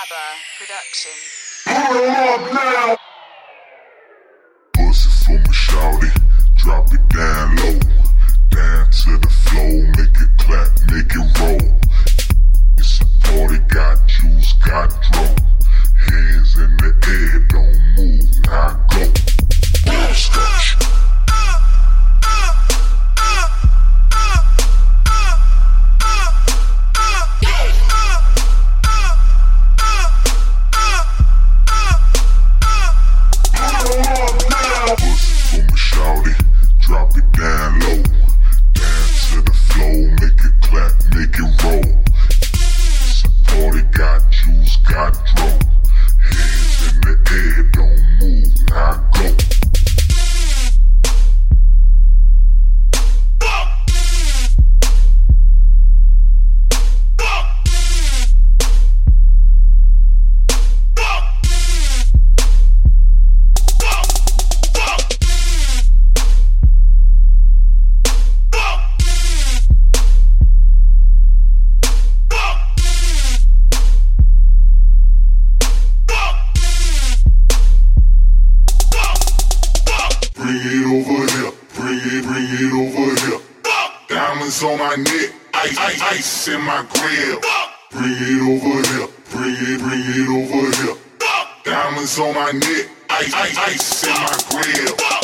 ABBA production. Pull up now. Bust it for me, shawty. Drop it down low. Down to the floor. Make it clap, make it roll. It's a party, got juice, got dro. Hands in the air, don't move, now go. Scotch. Drop it down low, down to the floor, make it clap, make it roll. It's a party, got juice, got dro. Hands in the air, don't move, now go. Bring it over here. Diamonds on my neck, ice in my grill. Bring it over here, bring it over here. Diamonds on my neck, ice in my grill.